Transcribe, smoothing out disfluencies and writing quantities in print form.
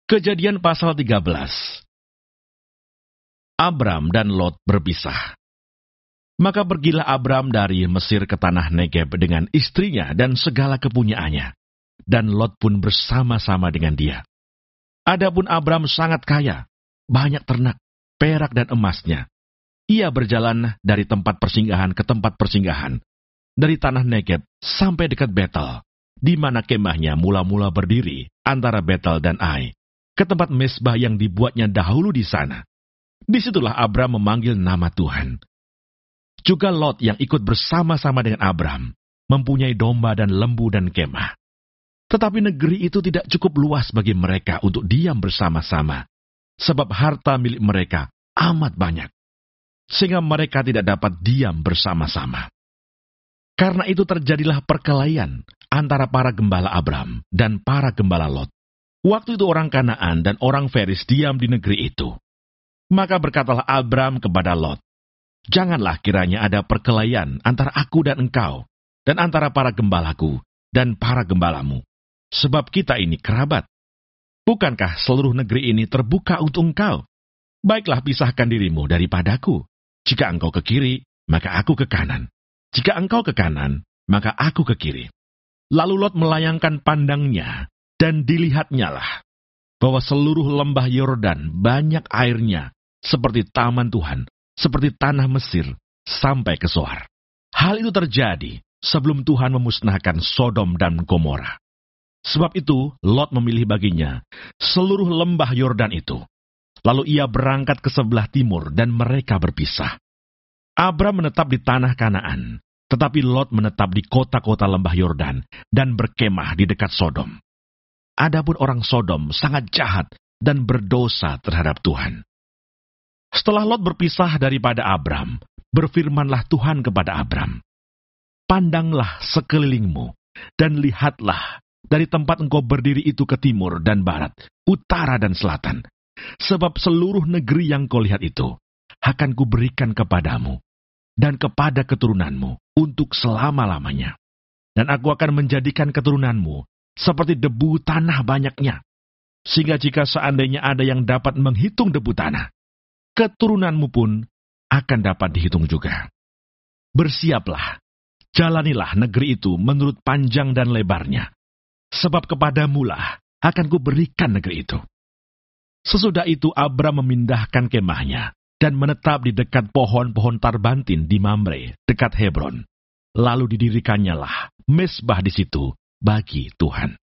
Kejadian pasal 13. Abram dan Lot berpisah. Maka pergilah Abram dari Mesir ke tanah Negeb dengan istrinya dan segala kepunyaannya, dan Lot pun bersama-sama dengan dia. Adapun Abram sangat kaya, banyak ternak, perak dan emasnya. Ia berjalan dari tempat persinggahan ke tempat persinggahan, dari tanah Negeb sampai dekat Betel, di mana kemahnya mula-mula berdiri antara Betel dan Ai, ke tempat mezbah yang dibuatnya dahulu di sana. Disitulah Abram memanggil nama Tuhan. Juga Lot yang ikut bersama-sama dengan Abram, mempunyai domba dan lembu dan kemah. Tetapi negeri itu tidak cukup luas bagi mereka untuk diam bersama-sama, sebab harta milik mereka amat banyak, sehingga mereka tidak dapat diam bersama-sama. Karena itu terjadilah perkelahian antara para gembala Abram dan para gembala Lot. Waktu itu orang Kanaan dan orang Feris diam di negeri itu. Maka berkatalah Abram kepada Lot, "Janganlah kiranya ada perkelahian antara aku dan engkau, dan antara para gembalaku dan para gembalamu, sebab kita ini kerabat. Bukankah seluruh negeri ini terbuka untuk engkau? Baiklah pisahkan dirimu daripadaku. Jika engkau ke kiri, maka aku ke kanan. Jika engkau ke kanan, maka aku ke kiri." Lalu Lot melayangkan pandangnya, dan dilihatnya lah bahwa seluruh lembah Yordan banyak airnya, seperti taman Tuhan, seperti tanah Mesir, sampai ke Zoar. Hal itu terjadi sebelum Tuhan memusnahkan Sodom dan Gomora. Sebab itu, Lot memilih baginya seluruh lembah Yordan itu. Lalu ia berangkat ke sebelah timur, dan mereka berpisah. Abram menetap di tanah Kanaan, tetapi Lot menetap di kota-kota lembah Yordan, dan berkemah di dekat Sodom. Adapun orang Sodom sangat jahat dan berdosa terhadap Tuhan. Setelah Lot berpisah daripada Abram, berfirmanlah Tuhan kepada Abram, "Pandanglah sekelilingmu, dan lihatlah dari tempat engkau berdiri itu ke timur dan barat, utara dan selatan. Sebab seluruh negeri yang kau lihat itu, akan kuberikan kepadamu, dan kepada keturunanmu untuk selama-lamanya. Dan aku akan menjadikan keturunanmu seperti debu tanah banyaknya, sehingga jika seandainya ada yang dapat menghitung debu tanah, keturunanmu pun akan dapat dihitung juga. Bersiaplah, jalanilah negeri itu menurut panjang dan lebarnya, sebab kepadamulah akan kuberikan negeri itu." Sesudah itu Abram memindahkan kemahnya, dan menetap di dekat pohon-pohon tarbantin di Mamre, dekat Hebron. Lalu didirikannya lah mezbah di situ bagi Tuhan.